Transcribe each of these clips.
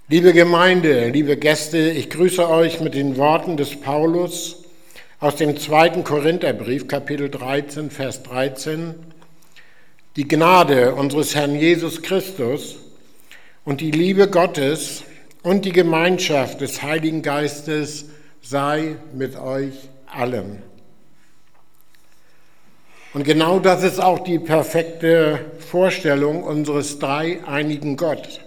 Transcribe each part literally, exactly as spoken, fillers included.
Liebe Gemeinde, liebe Gäste, ich grüße euch mit den Worten des Paulus aus dem zweiten Korintherbrief, Kapitel dreizehn, Vers dreizehn. Die Gnade unseres Herrn Jesus Christus und die Liebe Gottes und die Gemeinschaft des Heiligen Geistes sei mit euch allen. Und genau das ist auch die perfekte Vorstellung unseres dreieinigen Gottes.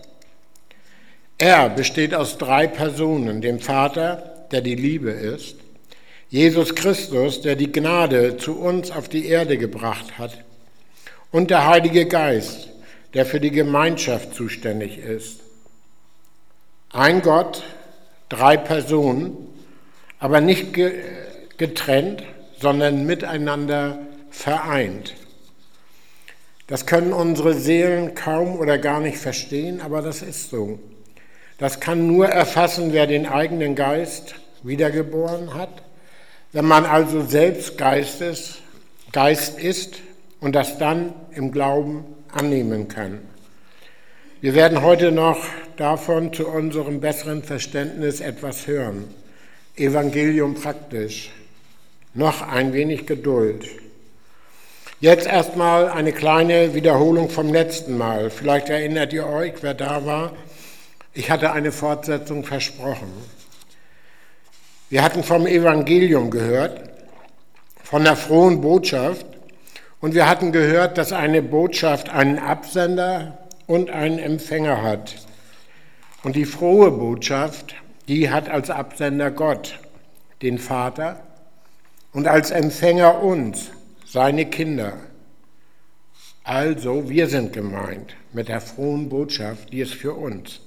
Er besteht aus drei Personen, dem Vater, der die Liebe ist, Jesus Christus, der die Gnade zu uns auf die Erde gebracht hat, und der Heilige Geist, der für die Gemeinschaft zuständig ist. Ein Gott, drei Personen, aber nicht getrennt, sondern miteinander vereint. Das können unsere Seelen kaum oder gar nicht verstehen, aber das ist so. Das kann nur erfassen, wer den eigenen Geist wiedergeboren hat, wenn man also selbst Geistes, Geist ist und das dann im Glauben annehmen kann. Wir werden heute noch davon zu unserem besseren Verständnis etwas hören. Evangelium praktisch. Noch ein wenig Geduld. Jetzt erstmal eine kleine Wiederholung vom letzten Mal. Vielleicht erinnert ihr euch, wer da war. Ich hatte eine Fortsetzung versprochen. Wir hatten vom Evangelium gehört, von der frohen Botschaft, und wir hatten gehört, dass eine Botschaft einen Absender und einen Empfänger hat. Und die frohe Botschaft, die hat als Absender Gott, den Vater, und als Empfänger uns, seine Kinder. Also, wir sind gemeint mit der frohen Botschaft, die ist für uns.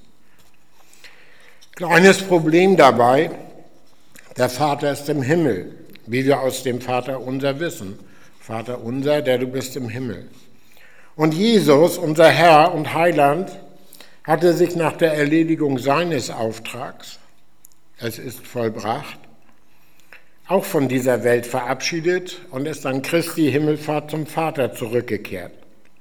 Kleines Problem dabei, der Vater ist im Himmel, wie wir aus dem Vater unser wissen. Vater unser, der du bist im Himmel. Und Jesus, unser Herr und Heiland, hatte sich nach der Erledigung seines Auftrags, es ist vollbracht, auch von dieser Welt verabschiedet und ist an Christi Himmelfahrt zum Vater zurückgekehrt.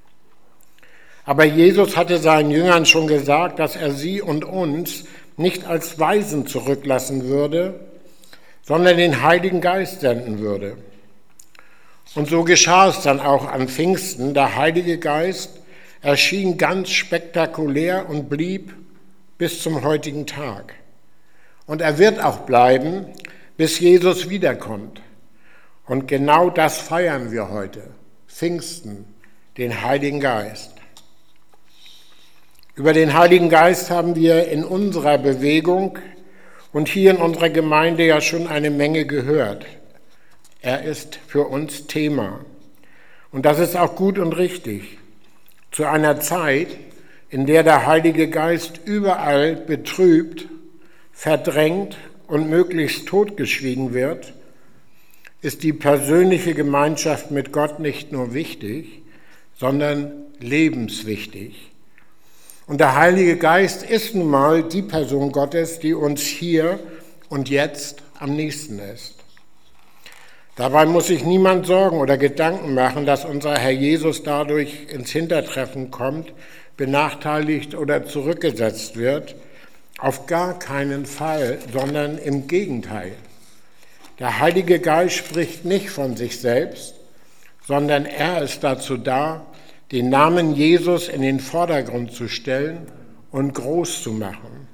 Aber Jesus hatte seinen Jüngern schon gesagt, dass er sie und uns nicht als Waisen zurücklassen würde, sondern den Heiligen Geist senden würde. Und so geschah es dann auch an Pfingsten. Der Heilige Geist erschien ganz spektakulär und blieb bis zum heutigen Tag. Und er wird auch bleiben, bis Jesus wiederkommt. Und genau das feiern wir heute, Pfingsten, den Heiligen Geist. Über den Heiligen Geist haben wir in unserer Bewegung und hier in unserer Gemeinde ja schon eine Menge gehört. Er ist für uns Thema. Und das ist auch gut und richtig. Zu einer Zeit, in der der Heilige Geist überall betrübt, verdrängt und möglichst totgeschwiegen wird, ist die persönliche Gemeinschaft mit Gott nicht nur wichtig, sondern lebenswichtig. Und der Heilige Geist ist nun mal die Person Gottes, die uns hier und jetzt am nächsten ist. Dabei muss sich niemand Sorgen oder Gedanken machen, dass unser Herr Jesus dadurch ins Hintertreffen kommt, benachteiligt oder zurückgesetzt wird. Auf gar keinen Fall, sondern im Gegenteil. Der Heilige Geist spricht nicht von sich selbst, sondern er ist dazu da, den Namen Jesus in den Vordergrund zu stellen und groß zu machen.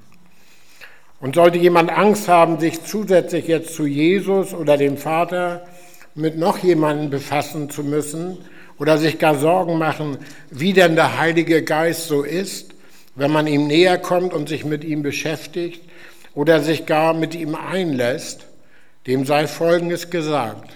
Und sollte jemand Angst haben, sich zusätzlich jetzt zu Jesus oder dem Vater mit noch jemandem befassen zu müssen oder sich gar Sorgen machen, wie denn der Heilige Geist so ist, wenn man ihm näher kommt und sich mit ihm beschäftigt oder sich gar mit ihm einlässt, dem sei Folgendes gesagt: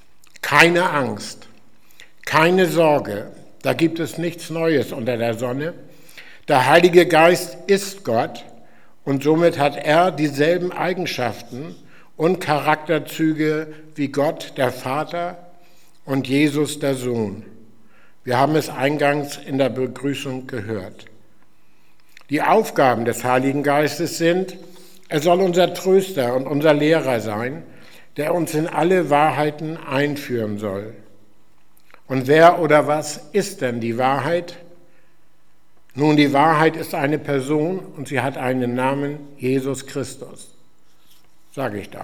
Keine Angst, keine Sorge, da gibt es nichts Neues unter der Sonne. Der Heilige Geist ist Gott und somit hat er dieselben Eigenschaften und Charakterzüge wie Gott, der Vater, und Jesus, der Sohn. Wir haben es eingangs in der Begrüßung gehört. Die Aufgaben des Heiligen Geistes sind, er soll unser Tröster und unser Lehrer sein, der uns in alle Wahrheiten einführen soll. Und wer oder was ist denn die Wahrheit? Nun, die Wahrheit ist eine Person und sie hat einen Namen, Jesus Christus. Sage ich doch.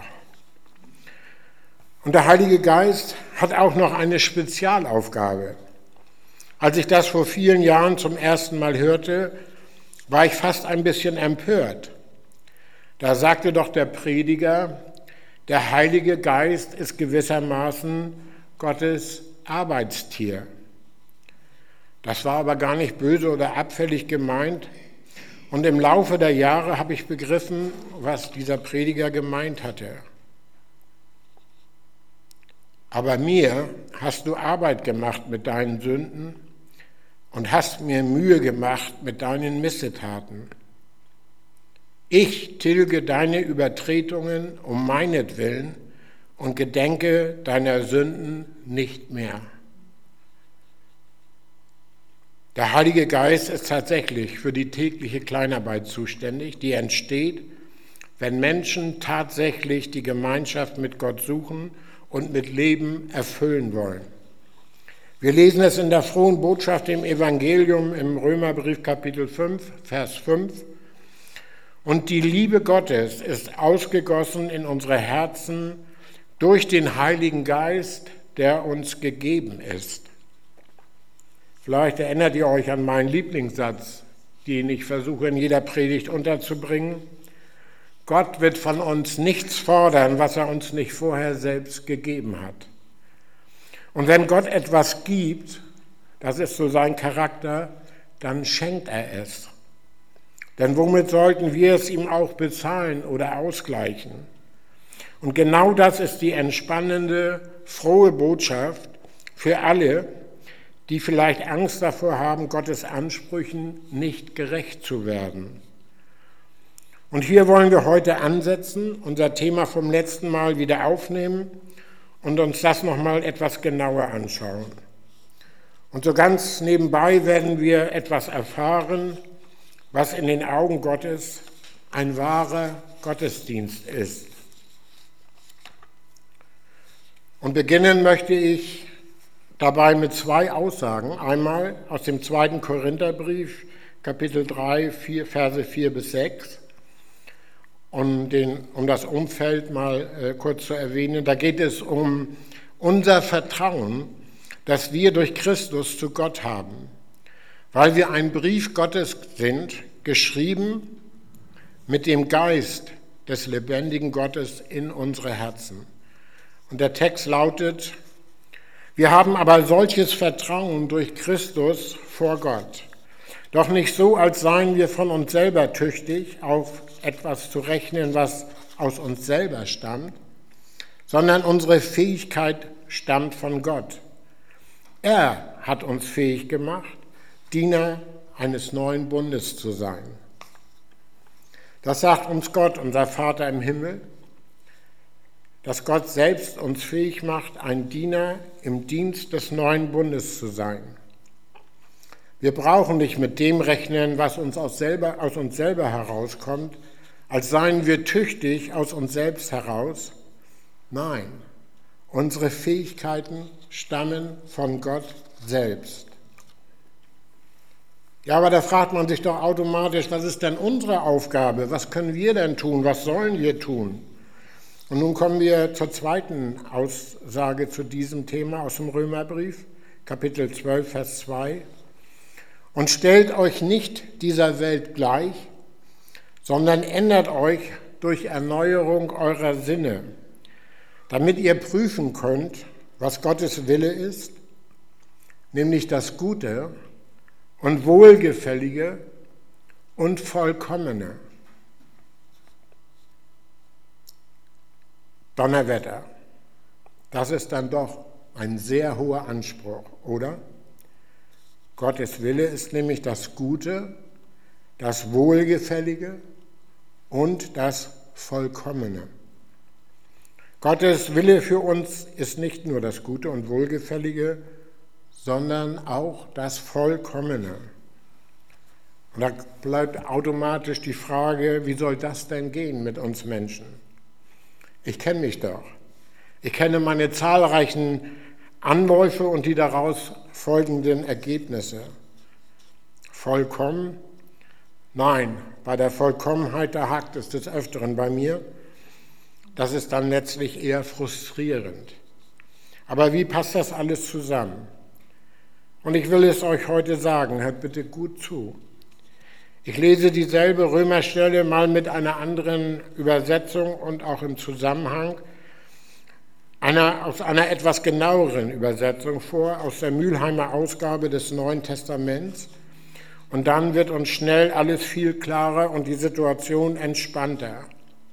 Und der Heilige Geist hat auch noch eine Spezialaufgabe. Als ich das vor vielen Jahren zum ersten Mal hörte, war ich fast ein bisschen empört. Da sagte doch der Prediger, der Heilige Geist ist gewissermaßen Gottes Arbeitstier. Das war aber gar nicht böse oder abfällig gemeint. Und im Laufe der Jahre habe ich begriffen, was dieser Prediger gemeint hatte. Aber mir hast du Arbeit gemacht mit deinen Sünden und hast mir Mühe gemacht mit deinen Missetaten. Ich tilge deine Übertretungen um meinetwillen und gedenke deiner Sünden nicht mehr. Der Heilige Geist ist tatsächlich für die tägliche Kleinarbeit zuständig, die entsteht, wenn Menschen tatsächlich die Gemeinschaft mit Gott suchen und mit Leben erfüllen wollen. Wir lesen es in der frohen Botschaft im Evangelium im Römerbrief Kapitel fünf, Vers fünf. Und die Liebe Gottes ist ausgegossen in unsere Herzen durch den Heiligen Geist, der uns gegeben ist. Vielleicht erinnert ihr euch an meinen Lieblingssatz, den ich versuche in jeder Predigt unterzubringen. Gott wird von uns nichts fordern, was er uns nicht vorher selbst gegeben hat. Und wenn Gott etwas gibt, das ist so sein Charakter, dann schenkt er es. Denn womit sollten wir es ihm auch bezahlen oder ausgleichen? Und genau das ist die entspannende, frohe Botschaft für alle, die vielleicht Angst davor haben, Gottes Ansprüchen nicht gerecht zu werden. Und hier wollen wir heute ansetzen, unser Thema vom letzten Mal wieder aufnehmen und uns das nochmal etwas genauer anschauen. Und so ganz nebenbei werden wir etwas erfahren, was in den Augen Gottes ein wahrer Gottesdienst ist. Und beginnen möchte ich dabei mit zwei Aussagen. Einmal aus dem zweiten Korintherbrief, Kapitel drei, vier, Verse vier bis sechs. Um, den, um das Umfeld mal äh, kurz zu erwähnen, da geht es um unser Vertrauen, das wir durch Christus zu Gott haben, weil wir ein Brief Gottes sind, geschrieben mit dem Geist des lebendigen Gottes in unsere Herzen. Und der Text lautet: Wir haben aber solches Vertrauen durch Christus vor Gott, doch nicht so, als seien wir von uns selber tüchtig, auf etwas zu rechnen, was aus uns selber stammt, sondern unsere Fähigkeit stammt von Gott. Er hat uns fähig gemacht, Diener eines neuen Bundes zu sein. Das sagt uns Gott, unser Vater im Himmel, dass Gott selbst uns fähig macht, ein Diener im Dienst des neuen Bundes zu sein. Wir brauchen nicht mit dem rechnen, was uns aus, selber, aus uns selber herauskommt, als seien wir tüchtig aus uns selbst heraus. Nein, unsere Fähigkeiten stammen von Gott selbst. Ja, aber da fragt man sich doch automatisch, was ist denn unsere Aufgabe? Was können wir denn tun? Was sollen wir tun? Und nun kommen wir zur zweiten Aussage zu diesem Thema aus dem Römerbrief, Kapitel zwölf, Vers zwei. Und stellt euch nicht dieser Welt gleich, sondern ändert euch durch Erneuerung eurer Sinne, damit ihr prüfen könnt, was Gottes Wille ist, nämlich das Gute und Wohlgefällige und Vollkommene. Donnerwetter, das ist dann doch ein sehr hoher Anspruch, oder? Gottes Wille ist nämlich das Gute, das Wohlgefällige und das Vollkommene. Gottes Wille für uns ist nicht nur das Gute und Wohlgefällige, sondern auch das Vollkommene. Und da bleibt automatisch die Frage, wie soll das denn gehen mit uns Menschen? Ich kenne mich doch. Ich kenne meine zahlreichen Anläufe und die daraus folgenden Ergebnisse. vollkommen? Nein, bei der Vollkommenheit, da hakt es des Öfteren bei mir. Das ist dann letztlich eher frustrierend. Aber wie passt das alles zusammen? Und ich will es euch heute sagen, hört bitte gut zu. Ich lese dieselbe Römerstelle mal mit einer anderen Übersetzung und auch im Zusammenhang einer, aus einer etwas genaueren Übersetzung vor, aus der Mülheimer Ausgabe des Neuen Testaments. Und dann wird uns schnell alles viel klarer und die Situation entspannter.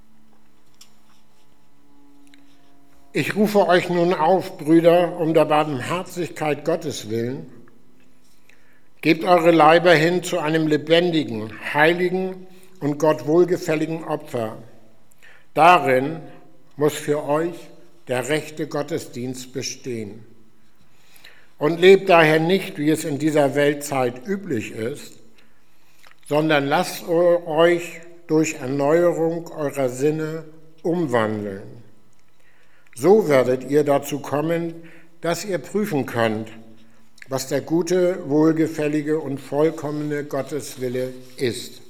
Ich rufe euch nun auf, Brüder, um der Barmherzigkeit Gottes willen, gebt eure Leiber hin zu einem lebendigen, heiligen und Gott wohlgefälligen Opfer. Darin muss für euch der rechte Gottesdienst bestehen. Und lebt daher nicht, wie es in dieser Weltzeit üblich ist, sondern lasst euch durch Erneuerung eurer Sinne umwandeln. So werdet ihr dazu kommen, dass ihr prüfen könnt, was der gute, wohlgefällige und vollkommene Gotteswille ist.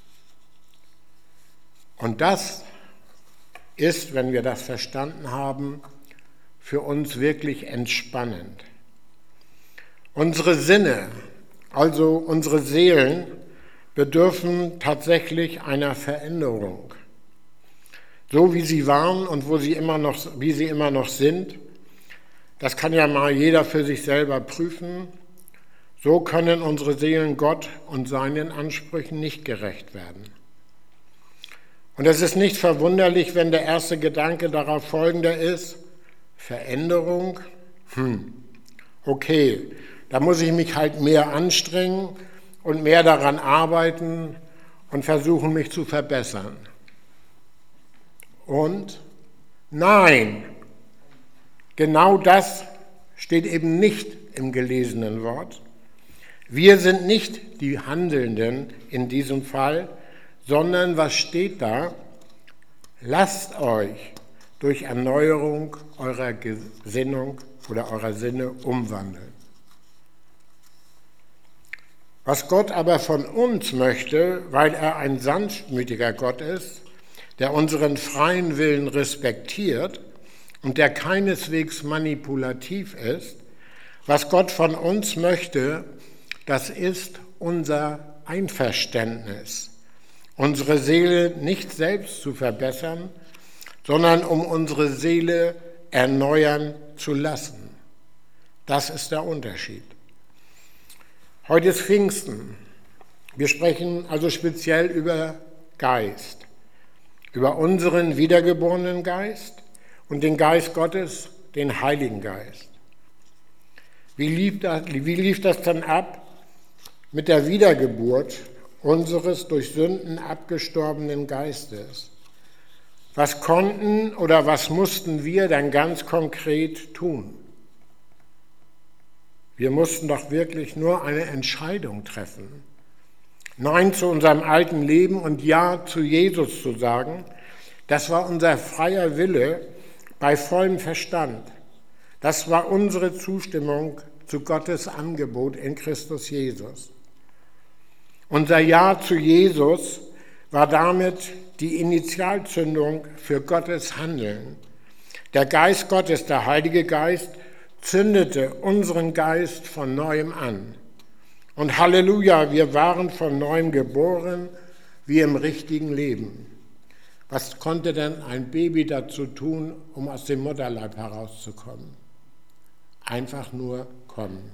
Und das ist, wenn wir das verstanden haben, für uns wirklich entspannend. Unsere Sinne, also unsere Seelen, bedürfen tatsächlich einer Veränderung. So wie sie waren und wo sie immer noch, wie sie immer noch sind, das kann ja mal jeder für sich selber prüfen, so können unsere Seelen Gott und seinen Ansprüchen nicht gerecht werden. Und es ist nicht verwunderlich, wenn der erste Gedanke darauf folgender ist: Veränderung? Hm, okay, da muss ich mich halt mehr anstrengen und mehr daran arbeiten und versuchen, mich zu verbessern. Und nein, genau das steht eben nicht im gelesenen Wort. Wir sind nicht die Handelnden in diesem Fall, sondern was steht da? Lasst euch durch Erneuerung eurer Gesinnung oder eurer Sinne umwandeln. Was Gott aber von uns möchte, weil er ein sanftmütiger Gott ist, der unseren freien Willen respektiert und der keineswegs manipulativ ist, was Gott von uns möchte, das ist unser Einverständnis, unsere Seele nicht selbst zu verbessern, sondern um unsere Seele erneuern zu lassen. Das ist der Unterschied. Heute ist Pfingsten. Wir sprechen also speziell über Geist, über unseren wiedergeborenen Geist und den Geist Gottes, den Heiligen Geist. Wie lief das, wie lief das dann ab mit der Wiedergeburt unseres durch Sünden abgestorbenen Geistes? Was konnten oder was mussten wir dann ganz konkret tun? Wir mussten doch wirklich nur eine Entscheidung treffen. Nein zu unserem alten Leben und Ja zu Jesus zu sagen, das war unser freier Wille bei vollem Verstand. Das war unsere Zustimmung zu Gottes Angebot in Christus Jesus. Unser Ja zu Jesus war damit die Initialzündung für Gottes Handeln. Der Geist Gottes, der Heilige Geist, zündete unseren Geist von Neuem an. Und Halleluja, wir waren von Neuem geboren, wie im richtigen Leben. Was konnte denn ein Baby dazu tun, um aus dem Mutterleib herauszukommen? Einfach nur kommen.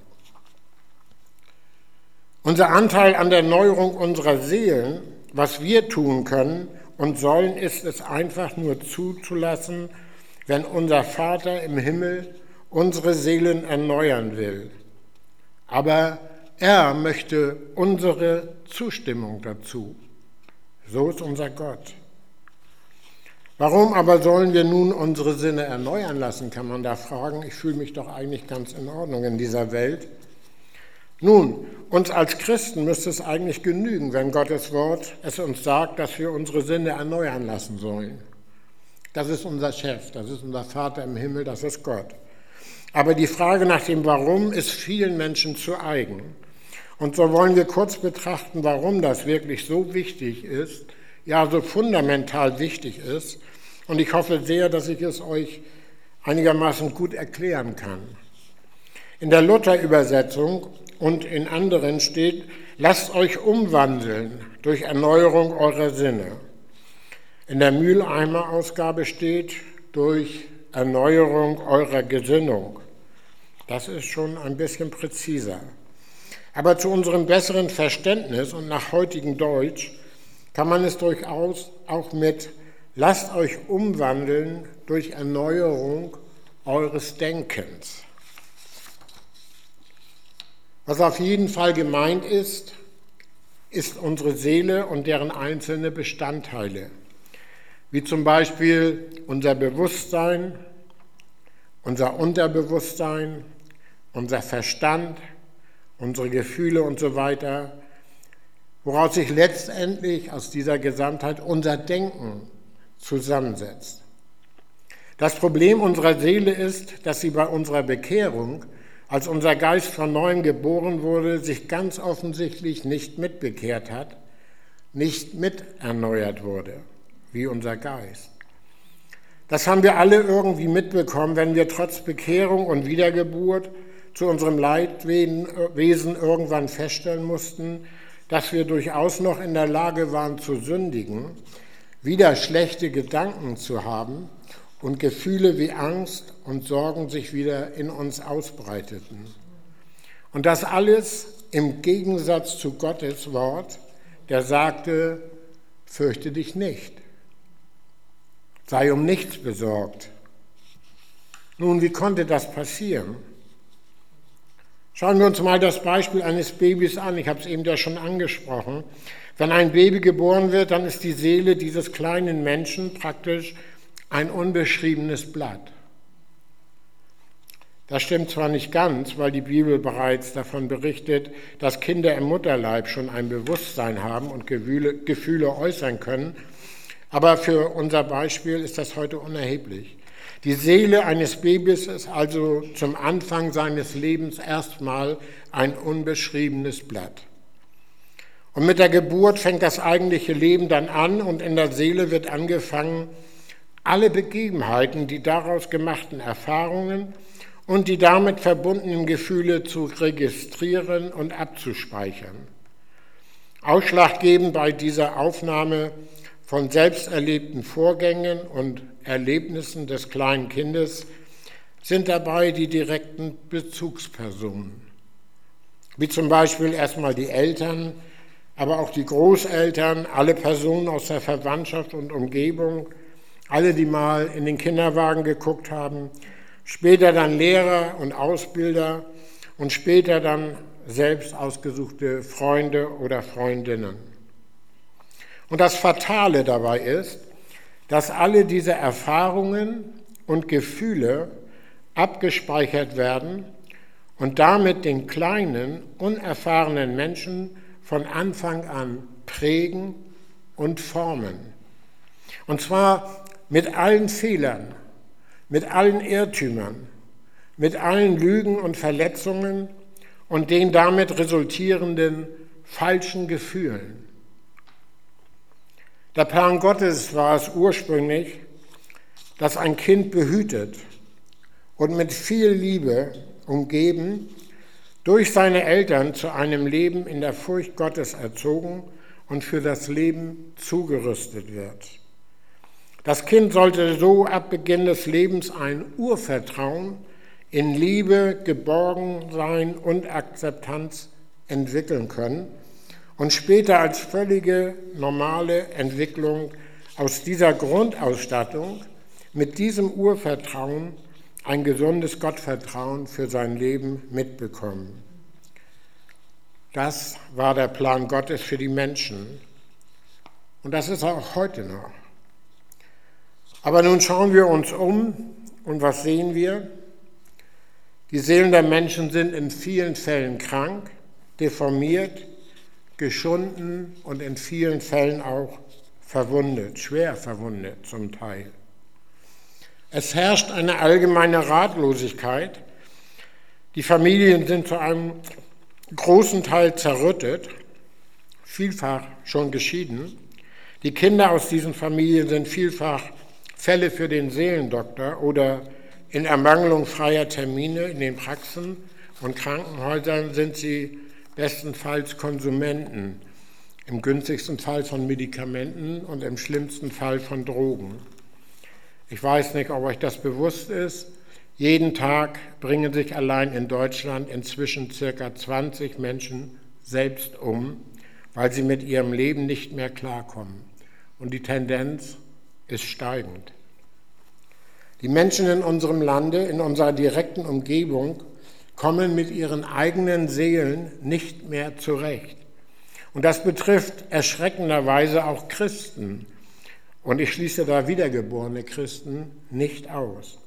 Unser Anteil an der Neuerung unserer Seelen, was wir tun können und sollen, ist es einfach nur zuzulassen, wenn unser Vater im Himmel unsere Seelen erneuern will. Aber er möchte unsere Zustimmung dazu. So ist unser Gott. Warum aber sollen wir nun unsere Sinne erneuern lassen, kann man da fragen. Ich fühle mich doch eigentlich ganz in Ordnung in dieser Welt. Nun, uns als Christen müsste es eigentlich genügen, wenn Gottes Wort es uns sagt, dass wir unsere Sinne erneuern lassen sollen. Das ist unser Chef, das ist unser Vater im Himmel, das ist Gott. Aber die Frage nach dem Warum ist vielen Menschen zu eigen. Und so wollen wir kurz betrachten, warum das wirklich so wichtig ist, ja so fundamental wichtig ist. Und ich hoffe sehr, dass ich es euch einigermaßen gut erklären kann. In der Luther-Übersetzung und in anderen steht, lasst euch umwandeln durch Erneuerung eurer Sinne. In der Mülheimer-Ausgabe steht, durch Erneuerung eurer Gesinnung. Das ist schon ein bisschen präziser. Aber zu unserem besseren Verständnis und nach heutigem Deutsch kann man es durchaus auch mit lasst euch umwandeln durch Erneuerung eures Denkens. Was auf jeden Fall gemeint ist, ist unsere Seele und deren einzelne Bestandteile, wie zum Beispiel unser Bewusstsein, unser Unterbewusstsein, unser Verstand, unsere Gefühle und so weiter, woraus sich letztendlich aus dieser Gesamtheit unser Denken zusammensetzt. Das Problem unserer Seele ist, dass sie bei unserer Bekehrung, als unser Geist von neuem geboren wurde, sich ganz offensichtlich nicht mitbekehrt hat, nicht mit erneuert wurde, wie unser Geist. Das haben wir alle irgendwie mitbekommen, wenn wir trotz Bekehrung und Wiedergeburt zu unserem Leidwesen irgendwann feststellen mussten, dass wir durchaus noch in der Lage waren zu sündigen, wieder schlechte Gedanken zu haben und Gefühle wie Angst und Sorgen sich wieder in uns ausbreiteten. Und das alles im Gegensatz zu Gottes Wort, der sagte, fürchte dich nicht, sei um nichts besorgt. Nun, wie konnte das passieren? Schauen wir uns mal das Beispiel eines Babys an. Ich habe es eben ja schon angesprochen. Wenn ein Baby geboren wird, dann ist die Seele dieses kleinen Menschen praktisch ein unbeschriebenes Blatt. Das stimmt zwar nicht ganz, weil die Bibel bereits davon berichtet, dass Kinder im Mutterleib schon ein Bewusstsein haben und Gefühle, Gefühle äußern können, aber für unser Beispiel ist das heute unerheblich. Die Seele eines Babys ist also zum Anfang seines Lebens erstmal ein unbeschriebenes Blatt. Und mit der Geburt fängt das eigentliche Leben dann an und in der Seele wird angefangen, alle Begebenheiten, die daraus gemachten Erfahrungen und die damit verbundenen Gefühle zu registrieren und abzuspeichern. Ausschlaggebend bei dieser Aufnahme von selbst erlebten Vorgängen und Erlebnissen des kleinen Kindes sind dabei die direkten Bezugspersonen, wie zum Beispiel erstmal die Eltern, aber auch die Großeltern, alle Personen aus der Verwandtschaft und Umgebung, alle, die mal in den Kinderwagen geguckt haben, später dann Lehrer und Ausbilder und später dann selbst ausgesuchte Freunde oder Freundinnen. Und das Fatale dabei ist, dass alle diese Erfahrungen und Gefühle abgespeichert werden und damit den kleinen, unerfahrenen Menschen von Anfang an prägen und formen. Und zwar mit allen Fehlern, mit allen Irrtümern, mit allen Lügen und Verletzungen und den damit resultierenden falschen Gefühlen. Der Plan Gottes war es ursprünglich, dass ein Kind behütet und mit viel Liebe umgeben durch seine Eltern zu einem Leben in der Furcht Gottes erzogen und für das Leben zugerüstet wird. Das Kind sollte so ab Beginn des Lebens ein Urvertrauen in Liebe, Geborgensein und Akzeptanz entwickeln können und später als völlige normale Entwicklung aus dieser Grundausstattung mit diesem Urvertrauen ein gesundes Gottvertrauen für sein Leben mitbekommen. Das war der Plan Gottes für die Menschen und das ist auch heute noch. Aber nun schauen wir uns um und was sehen wir? Die Seelen der Menschen sind in vielen Fällen krank, deformiert, geschunden und in vielen Fällen auch verwundet, schwer verwundet zum Teil. Es herrscht eine allgemeine Ratlosigkeit. Die Familien sind zu einem großen Teil zerrüttet, vielfach schon geschieden. Die Kinder aus diesen Familien sind vielfach Fälle für den Seelendoktor oder in Ermangelung freier Termine in den Praxen und Krankenhäusern sind sie bestenfalls Konsumenten, im günstigsten Fall von Medikamenten und im schlimmsten Fall von Drogen. Ich weiß nicht, ob euch das bewusst ist. Jeden Tag bringen sich allein in Deutschland inzwischen circa zwanzig Menschen selbst um, weil sie mit ihrem Leben nicht mehr klarkommen. Und die Tendenz ist steigend. Die Menschen in unserem Lande, in unserer direkten Umgebung, kommen mit ihren eigenen Seelen nicht mehr zurecht. Und das betrifft erschreckenderweise auch Christen. Und ich schließe da wiedergeborene Christen nicht aus.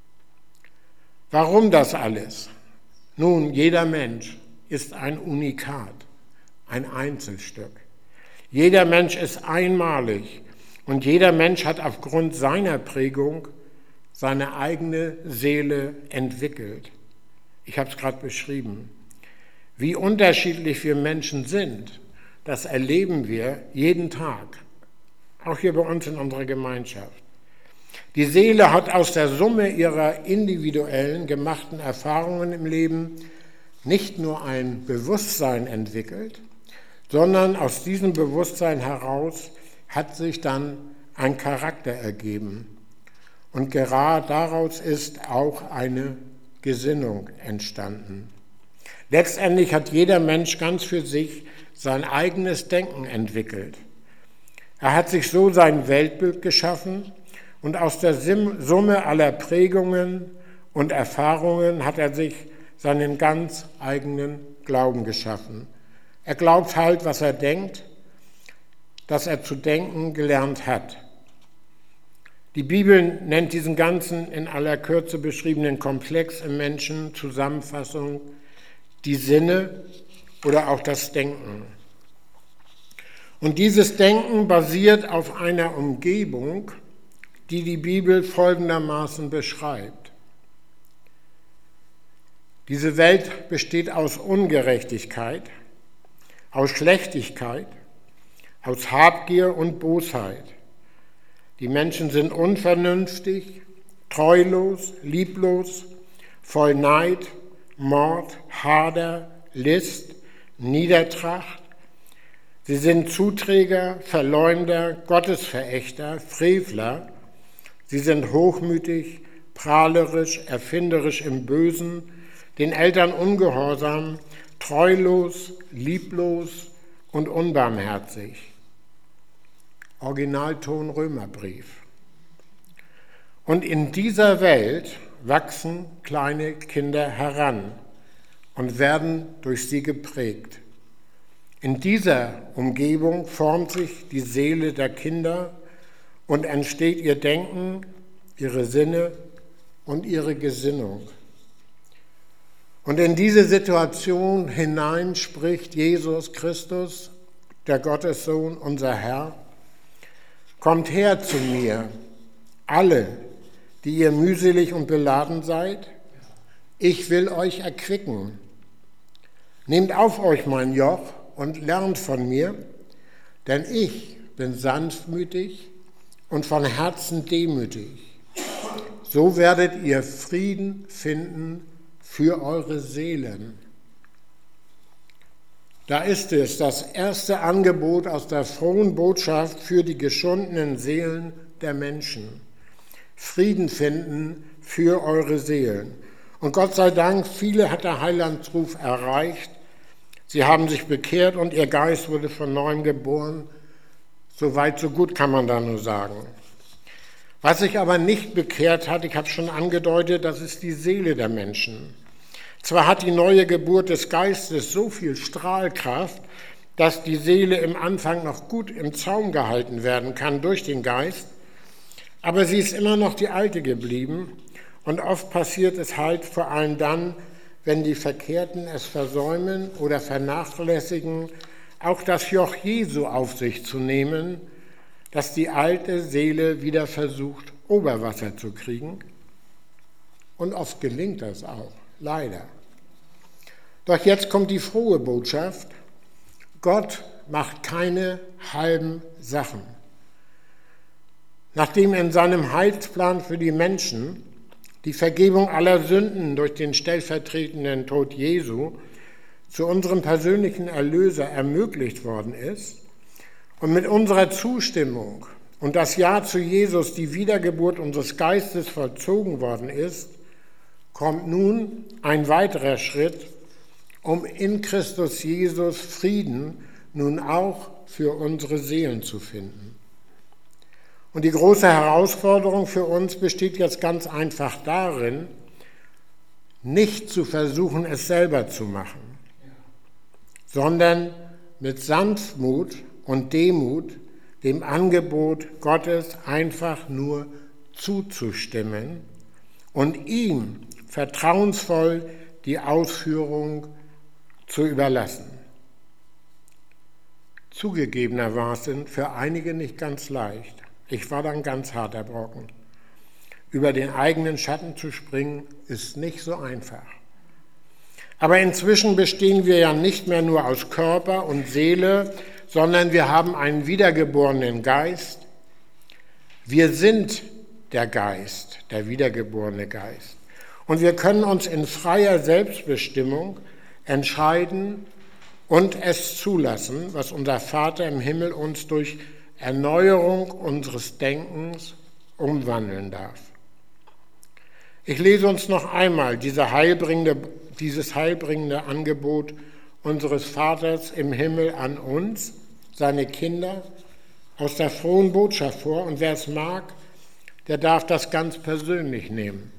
Warum das alles? Nun, jeder Mensch ist ein Unikat, ein Einzelstück. Jeder Mensch ist einmalig und jeder Mensch hat aufgrund seiner Prägung seine eigene Seele entwickelt. Ich habe es gerade beschrieben. Wie unterschiedlich wir Menschen sind, das erleben wir jeden Tag, auch hier bei uns in unserer Gemeinschaft. Die Seele hat aus der Summe ihrer individuellen gemachten Erfahrungen im Leben nicht nur ein Bewusstsein entwickelt, sondern aus diesem Bewusstsein heraus hat sich dann ein Charakter ergeben. Und gerade daraus ist auch eine Gesinnung entstanden. Letztendlich hat jeder Mensch ganz für sich sein eigenes Denken entwickelt. Er hat sich so sein Weltbild geschaffen und aus der Summe aller Prägungen und Erfahrungen hat er sich seinen ganz eigenen Glauben geschaffen. Er glaubt halt, was er denkt, dass er zu denken gelernt hat. Die Bibel nennt diesen ganzen in aller Kürze beschriebenen Komplex im Menschen Zusammenfassung die Sinne oder auch das Denken. Und dieses Denken basiert auf einer Umgebung, die die Bibel folgendermaßen beschreibt. Diese Welt besteht aus Ungerechtigkeit, aus Schlechtigkeit, aus Habgier und Bosheit. Die Menschen sind unvernünftig, treulos, lieblos, voll Neid, Mord, Hader, List, Niedertracht. Sie sind Zuträger, Verleumder, Gottesverächter, Frevler. Sie sind hochmütig, prahlerisch, erfinderisch im Bösen, den Eltern ungehorsam, treulos, lieblos und unbarmherzig. Originalton Römerbrief. Und in dieser Welt wachsen kleine Kinder heran und werden durch sie geprägt. In dieser Umgebung formt sich die Seele der Kinder und entsteht ihr Denken, ihre Sinne und ihre Gesinnung. Und in diese Situation hinein spricht Jesus Christus, der Gottessohn, unser Herr: Kommt her zu mir, alle, die ihr mühselig und beladen seid, ich will euch erquicken. Nehmt auf euch mein Joch und lernt von mir, denn ich bin sanftmütig und von Herzen demütig. So werdet ihr Frieden finden für eure Seelen. Da ist es, das erste Angebot aus der frohen Botschaft für die geschundenen Seelen der Menschen. Frieden finden für eure Seelen. Und Gott sei Dank, viele hat der Heilandsruf erreicht. Sie haben sich bekehrt und ihr Geist wurde von neuem geboren. So weit, so gut kann man da nur sagen. Was sich aber nicht bekehrt hat, ich habe es schon angedeutet, das ist die Seele der Menschen. Zwar hat die neue Geburt des Geistes so viel Strahlkraft, dass die Seele im Anfang noch gut im Zaum gehalten werden kann durch den Geist, aber sie ist immer noch die alte geblieben und oft passiert es halt vor allem dann, wenn die Verkehrten es versäumen oder vernachlässigen, auch das Joch Jesu auf sich zu nehmen, dass die alte Seele wieder versucht, Oberwasser zu kriegen. Und oft gelingt das auch, leider. Doch jetzt kommt die frohe Botschaft. Gott macht keine halben Sachen. Nachdem in seinem Heilsplan für die Menschen die Vergebung aller Sünden durch den stellvertretenden Tod Jesu zu unserem persönlichen Erlöser ermöglicht worden ist und mit unserer Zustimmung und das Ja zu Jesus die Wiedergeburt unseres Geistes vollzogen worden ist, kommt nun ein weiterer Schritt, um in Christus Jesus Frieden nun auch für unsere Seelen zu finden. Und die große Herausforderung für uns besteht jetzt ganz einfach darin, nicht zu versuchen, es selber zu machen, sondern mit Sanftmut und Demut dem Angebot Gottes einfach nur zuzustimmen und ihm vertrauensvoll die Ausführung zu überlassen. Zugegebenermaßen für einige nicht ganz leicht. Ich war dann ganz harter Brocken. Über den eigenen Schatten zu springen, ist nicht so einfach. Aber inzwischen bestehen wir ja nicht mehr nur aus Körper und Seele, sondern wir haben einen wiedergeborenen Geist. Wir sind der Geist, der wiedergeborene Geist. Und wir können uns in freier Selbstbestimmung entscheiden und es zulassen, was unser Vater im Himmel uns durch Erneuerung unseres Denkens umwandeln darf. Ich lese uns noch einmal diese heilbringende, dieses heilbringende Angebot unseres Vaters im Himmel an uns, seine Kinder, aus der frohen Botschaft vor. Und wer es mag, der darf das ganz persönlich nehmen.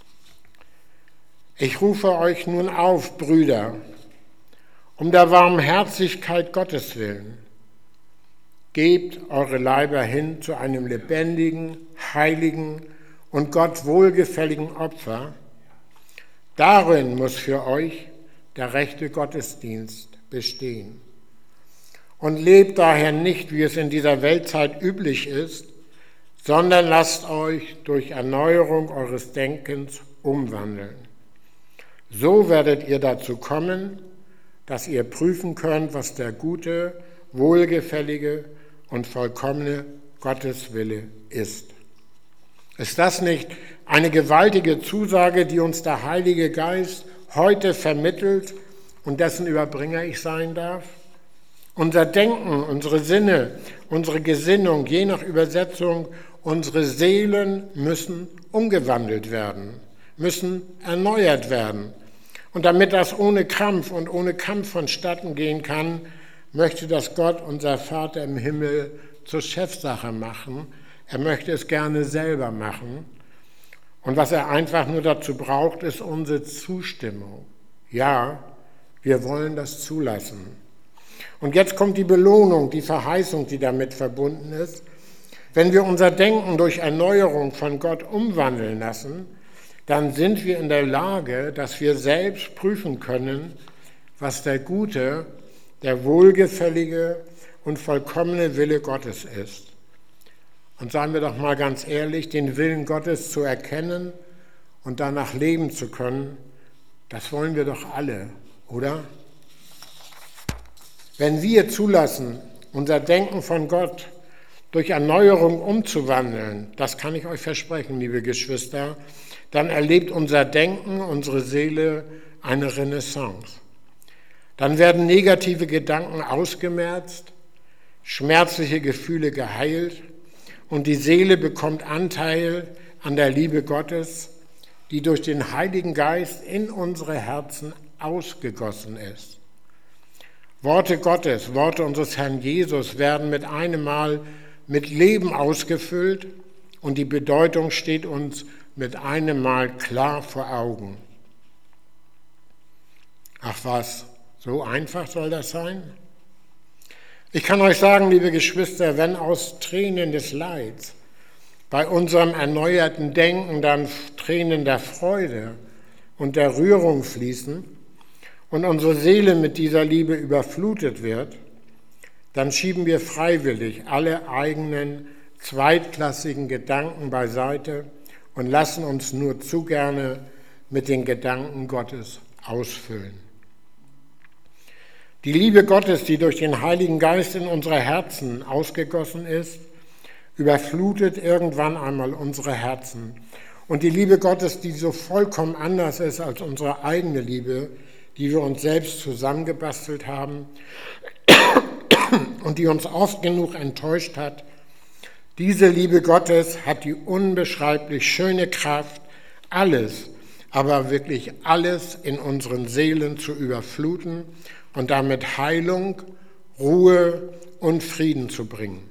Ich rufe euch nun auf, Brüder, um der Barmherzigkeit Gottes willen. Gebt eure Leiber hin zu einem lebendigen, heiligen und Gott wohlgefälligen Opfer. Darin muss für euch der rechte Gottesdienst bestehen. Und lebt daher nicht, wie es in dieser Weltzeit üblich ist, sondern lasst euch durch Erneuerung eures Denkens umwandeln. So werdet ihr dazu kommen, dass ihr prüfen könnt, was der gute, wohlgefällige und vollkommene Gotteswille ist. Ist das nicht eine gewaltige Zusage, die uns der Heilige Geist heute vermittelt und dessen Überbringer ich sein darf? Unser Denken, unsere Sinne, unsere Gesinnung, je nach Übersetzung, unsere Seelen müssen umgewandelt werden, müssen erneuert werden. Und damit das ohne Krampf und ohne Kampf vonstatten gehen kann, möchte das Gott, unser Vater im Himmel, zur Chefsache machen. Er möchte es gerne selber machen. Und was er einfach nur dazu braucht, ist unsere Zustimmung. Ja, wir wollen das zulassen. Und jetzt kommt die Belohnung, die Verheißung, die damit verbunden ist. Wenn wir unser Denken durch Erneuerung von Gott umwandeln lassen, dann sind wir in der Lage, dass wir selbst prüfen können, was der gute, der wohlgefällige und vollkommene Wille Gottes ist. Und seien wir doch mal ganz ehrlich, den Willen Gottes zu erkennen und danach leben zu können, das wollen wir doch alle, oder? Wenn wir zulassen, unser Denken von Gott durch Erneuerung umzuwandeln, das kann ich euch versprechen, liebe Geschwister, dann erlebt unser Denken, unsere Seele eine Renaissance. Dann werden negative Gedanken ausgemerzt, schmerzliche Gefühle geheilt und die Seele bekommt Anteil an der Liebe Gottes, die durch den Heiligen Geist in unsere Herzen ausgegossen ist. Worte Gottes, Worte unseres Herrn Jesus werden mit einem Mal mit Leben ausgefüllt und die Bedeutung steht uns mit einem Mal klar vor Augen. Ach was, so einfach soll das sein? Ich kann euch sagen, liebe Geschwister, wenn aus Tränen des Leids bei unserem erneuerten Denken dann Tränen der Freude und der Rührung fließen und unsere Seele mit dieser Liebe überflutet wird, dann schieben wir freiwillig alle eigenen zweitklassigen Gedanken beiseite und lassen uns nur zu gerne mit den Gedanken Gottes ausfüllen. Die Liebe Gottes, die durch den Heiligen Geist in unsere Herzen ausgegossen ist, überflutet irgendwann einmal unsere Herzen. Und die Liebe Gottes, die so vollkommen anders ist als unsere eigene Liebe, die wir uns selbst zusammengebastelt haben und die uns oft genug enttäuscht hat, diese Liebe Gottes hat die unbeschreiblich schöne Kraft, alles, aber wirklich alles in unseren Seelen zu überfluten und damit Heilung, Ruhe und Frieden zu bringen.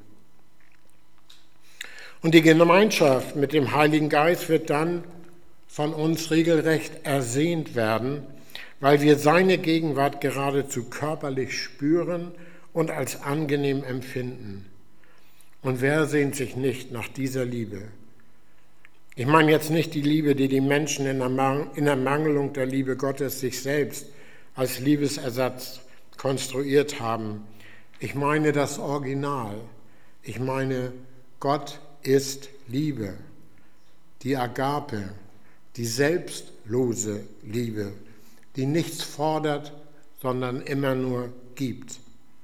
Und die Gemeinschaft mit dem Heiligen Geist wird dann von uns regelrecht ersehnt werden, weil wir seine Gegenwart geradezu körperlich spüren und als angenehm empfinden. Und wer sehnt sich nicht nach dieser Liebe? Ich meine jetzt nicht die Liebe, die die Menschen in der Mangelung der Liebe Gottes sich selbst als Liebesersatz konstruiert haben. Ich meine das Original. Ich meine, Gott ist Liebe, die Agape, die selbstlose Liebe, die nichts fordert, sondern immer nur gibt.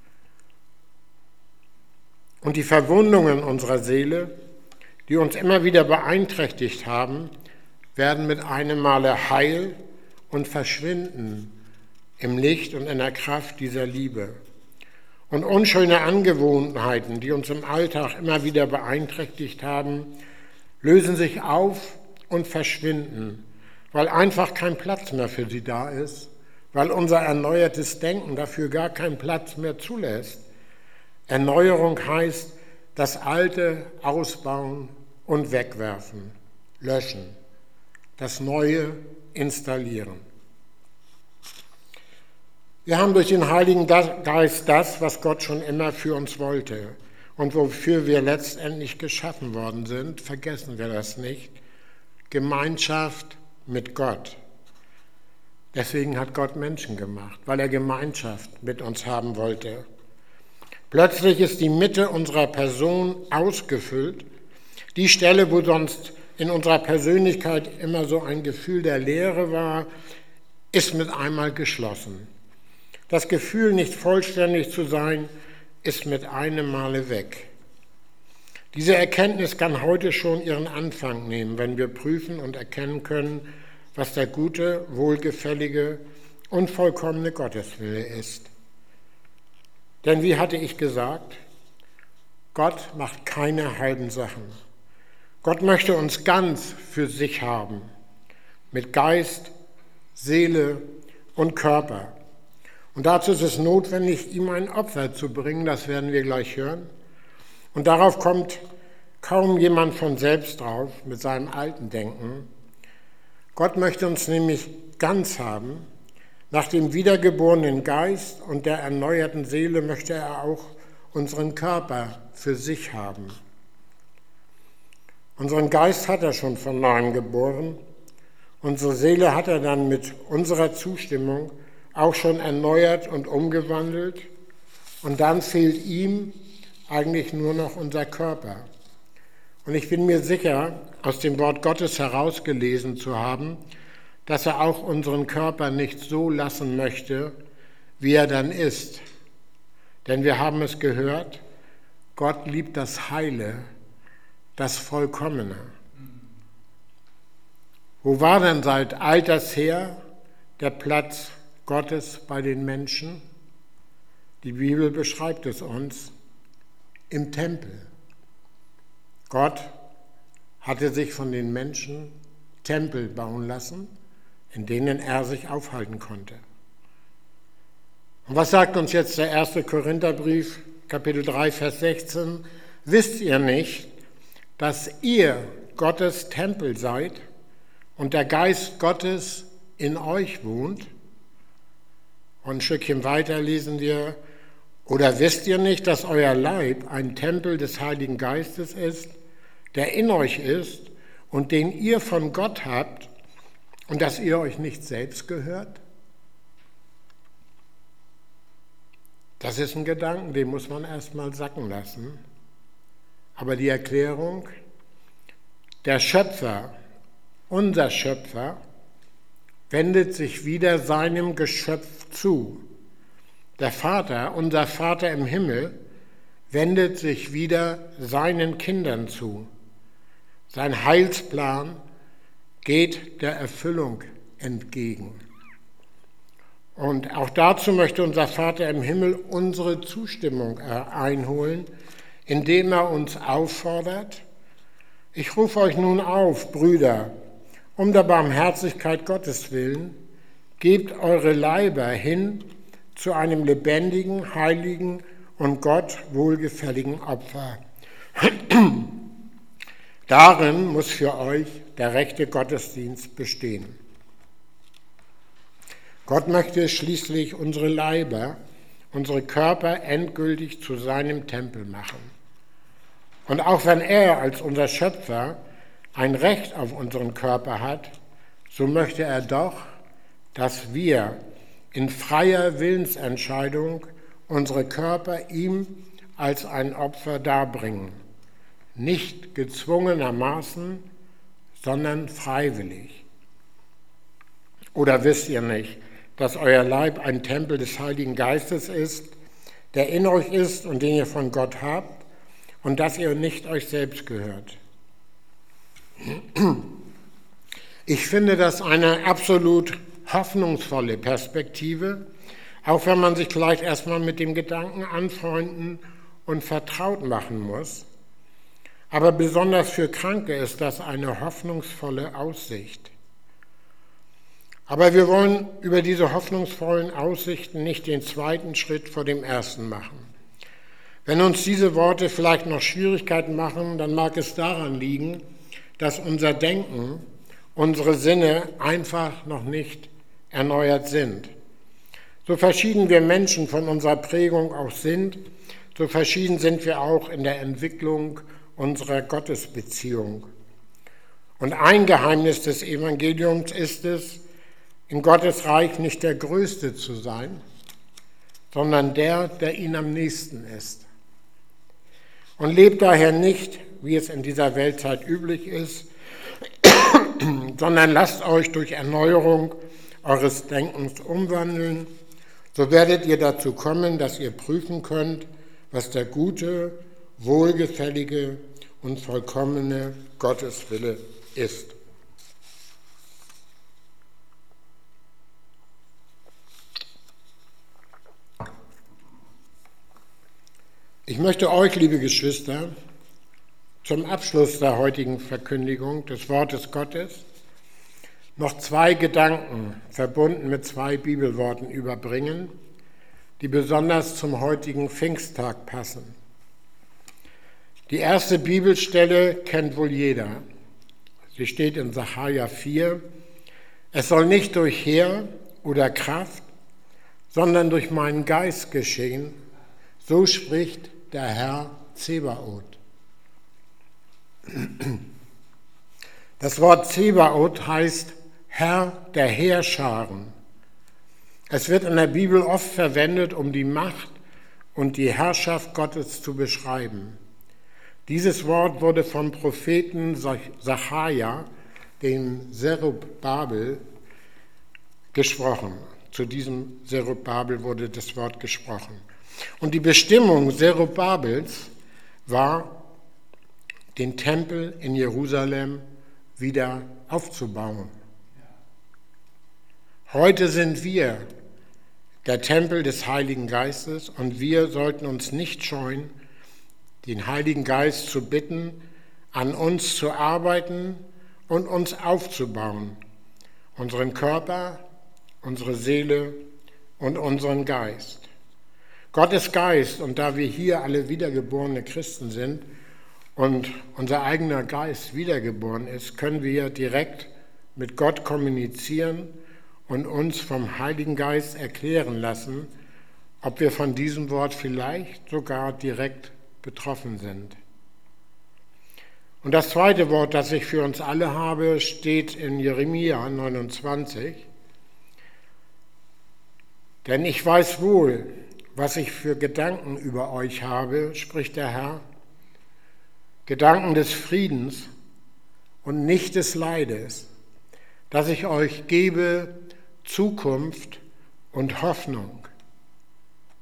Und die Verwundungen unserer Seele, die uns immer wieder beeinträchtigt haben, werden mit einem Male heil und verschwinden im Licht und in der Kraft dieser Liebe. Und unschöne Angewohnheiten, die uns im Alltag immer wieder beeinträchtigt haben, lösen sich auf und verschwinden, weil einfach kein Platz mehr für sie da ist, weil unser erneuertes Denken dafür gar keinen Platz mehr zulässt. Erneuerung heißt, das Alte ausbauen und wegwerfen, löschen, das Neue installieren. Wir haben durch den Heiligen Geist das, was Gott schon immer für uns wollte und wofür wir letztendlich geschaffen worden sind, vergessen wir das nicht, Gemeinschaft mit Gott. Deswegen hat Gott Menschen gemacht, weil er Gemeinschaft mit uns haben wollte. Plötzlich ist die Mitte unserer Person ausgefüllt. Die Stelle, wo sonst in unserer Persönlichkeit immer so ein Gefühl der Leere war, ist mit einmal geschlossen. Das Gefühl, nicht vollständig zu sein, ist mit einem Male weg. Diese Erkenntnis kann heute schon ihren Anfang nehmen, wenn wir prüfen und erkennen können, was der gute, wohlgefällige und vollkommene Gotteswille ist. Denn wie hatte ich gesagt, Gott macht keine halben Sachen. Gott möchte uns ganz für sich haben, mit Geist, Seele und Körper. Und dazu ist es notwendig, ihm ein Opfer zu bringen, das werden wir gleich hören. Und darauf kommt kaum jemand von selbst drauf mit seinem alten Denken. Gott möchte uns nämlich ganz haben. Nach dem wiedergeborenen Geist und der erneuerten Seele möchte er auch unseren Körper für sich haben. Unseren Geist hat er schon von neuem geboren. Unsere Seele hat er dann mit unserer Zustimmung auch schon erneuert und umgewandelt. Und dann fehlt ihm eigentlich nur noch unser Körper. Und ich bin mir sicher, aus dem Wort Gottes herausgelesen zu haben, dass er auch unseren Körper nicht so lassen möchte, wie er dann ist. Denn wir haben es gehört, Gott liebt das Heile, das Vollkommene. Wo war denn seit alters her der Platz Gottes bei den Menschen? Die Bibel beschreibt es uns im Tempel. Gott hatte sich von den Menschen Tempel bauen lassen, in denen er sich aufhalten konnte. Und was sagt uns jetzt der erste Korintherbrief, Kapitel drei, Vers sechzehn? Wisst ihr nicht, dass ihr Gottes Tempel seid und der Geist Gottes in euch wohnt? Und ein Stückchen weiter lesen wir, oder wisst ihr nicht, dass euer Leib ein Tempel des Heiligen Geistes ist, der in euch ist und den ihr von Gott habt, und dass ihr euch nicht selbst gehört? Das ist ein Gedanken, den muss man erst mal sacken lassen. Aber die Erklärung, der Schöpfer, unser Schöpfer, wendet sich wieder seinem Geschöpf zu. Der Vater, unser Vater im Himmel, wendet sich wieder seinen Kindern zu. Sein Heilsplan geht der Erfüllung entgegen. Und auch dazu möchte unser Vater im Himmel unsere Zustimmung einholen, indem er uns auffordert: Ich rufe euch nun auf, Brüder, um der Barmherzigkeit Gottes willen, gebt eure Leiber hin zu einem lebendigen, heiligen und Gott wohlgefälligen Opfer. Darin muss für euch der rechte Gottesdienst bestehen. Gott möchte schließlich unsere Leiber, unsere Körper endgültig zu seinem Tempel machen. Und auch wenn er als unser Schöpfer ein Recht auf unseren Körper hat, so möchte er doch, dass wir in freier Willensentscheidung unsere Körper ihm als ein Opfer darbringen. Nicht gezwungenermaßen, sondern freiwillig. Oder wisst ihr nicht, dass euer Leib ein Tempel des Heiligen Geistes ist, der in euch ist und den ihr von Gott habt, und dass ihr nicht euch selbst gehört? Ich finde das eine absolut hoffnungsvolle Perspektive, auch wenn man sich vielleicht erstmal mit dem Gedanken anfreunden und vertraut machen muss. Aber besonders für Kranke ist das eine hoffnungsvolle Aussicht. Aber wir wollen über diese hoffnungsvollen Aussichten nicht den zweiten Schritt vor dem ersten machen. Wenn uns diese Worte vielleicht noch Schwierigkeiten machen, dann mag es daran liegen, dass unser Denken, unsere Sinne einfach noch nicht erneuert sind. So verschieden wir Menschen von unserer Prägung auch sind, so verschieden sind wir auch in der Entwicklung unserer Gottesbeziehung. Und ein Geheimnis des Evangeliums ist es, in Gottes Reich nicht der Größte zu sein, sondern der, der ihm am nächsten ist. Und lebt daher nicht, wie es in dieser Weltzeit üblich ist, sondern lasst euch durch Erneuerung eures Denkens umwandeln, so werdet ihr dazu kommen, dass ihr prüfen könnt, was der gute, wohlgefällige und vollkommene Gotteswille ist. Ich möchte euch, liebe Geschwister, zum Abschluss der heutigen Verkündigung des Wortes Gottes noch zwei Gedanken verbunden mit zwei Bibelworten überbringen, die besonders zum heutigen Pfingsttag passen. Die erste Bibelstelle kennt wohl jeder. Sie steht in Sacharja vier. Es soll nicht durch Heer oder Kraft, sondern durch meinen Geist geschehen, so spricht der Herr Zebaoth. Das Wort Zebaoth heißt Herr der Heerscharen. Es wird in der Bibel oft verwendet, um die Macht und die Herrschaft Gottes zu beschreiben. Dieses Wort wurde vom Propheten Sacharja, dem Zerubbabel, gesprochen. Zu diesem Zerubbabel wurde das Wort gesprochen. Und die Bestimmung Zerubbabels war, den Tempel in Jerusalem wieder aufzubauen. Heute sind wir der Tempel des Heiligen Geistes und wir sollten uns nicht scheuen, den Heiligen Geist zu bitten, an uns zu arbeiten und uns aufzubauen, unseren Körper, unsere Seele und unseren Geist. Gott ist Geist, und da wir hier alle wiedergeborene Christen sind und unser eigener Geist wiedergeboren ist, können wir direkt mit Gott kommunizieren und uns vom Heiligen Geist erklären lassen, ob wir von diesem Wort vielleicht sogar direkt betroffen sind. Und das zweite Wort, das ich für uns alle habe, steht in Jeremia neunundzwanzig. Denn ich weiß wohl, was ich für Gedanken über euch habe, spricht der Herr, Gedanken des Friedens und nicht des Leides, dass ich euch gebe Zukunft und Hoffnung.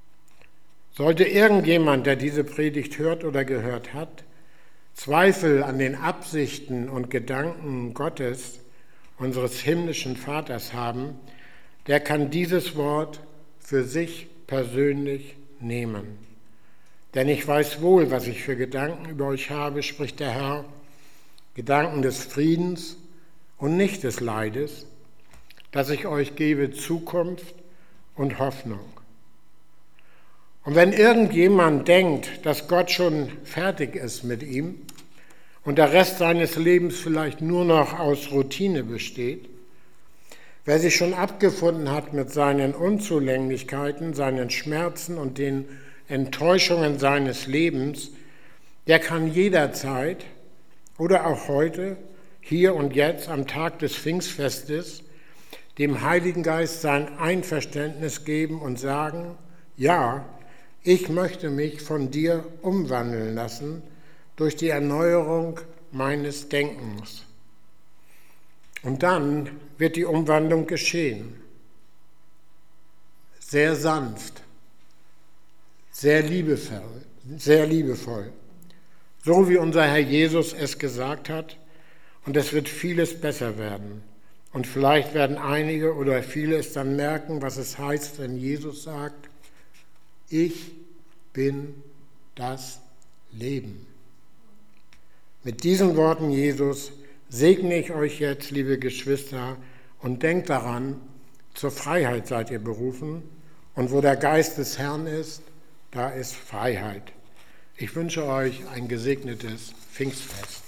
Sollte irgendjemand, der diese Predigt hört oder gehört hat, Zweifel an den Absichten und Gedanken Gottes, unseres himmlischen Vaters haben, der kann dieses Wort für sich persönlich nehmen. Denn ich weiß wohl, was ich für Gedanken über euch habe, spricht der Herr, Gedanken des Friedens und nicht des Leides, dass ich euch gebe Zukunft und Hoffnung. Und wenn irgendjemand denkt, dass Gott schon fertig ist mit ihm und der Rest seines Lebens vielleicht nur noch aus Routine besteht, wer sich schon abgefunden hat mit seinen Unzulänglichkeiten, seinen Schmerzen und den Enttäuschungen seines Lebens, der kann jederzeit oder auch heute, hier und jetzt am Tag des Pfingstfestes, dem Heiligen Geist sein Einverständnis geben und sagen, ja, ich möchte mich von dir umwandeln lassen durch die Erneuerung meines Denkens. Und dann wird die Umwandlung geschehen. Sehr sanft, sehr liebevoll, sehr liebevoll. So wie unser Herr Jesus es gesagt hat. Und es wird vieles besser werden. Und vielleicht werden einige oder viele es dann merken, was es heißt, wenn Jesus sagt, ich bin das Leben. Mit diesen Worten Jesus segne ich euch jetzt, liebe Geschwister, und denkt daran, zur Freiheit seid ihr berufen. Und wo der Geist des Herrn ist, da ist Freiheit. Ich wünsche euch ein gesegnetes Pfingstfest.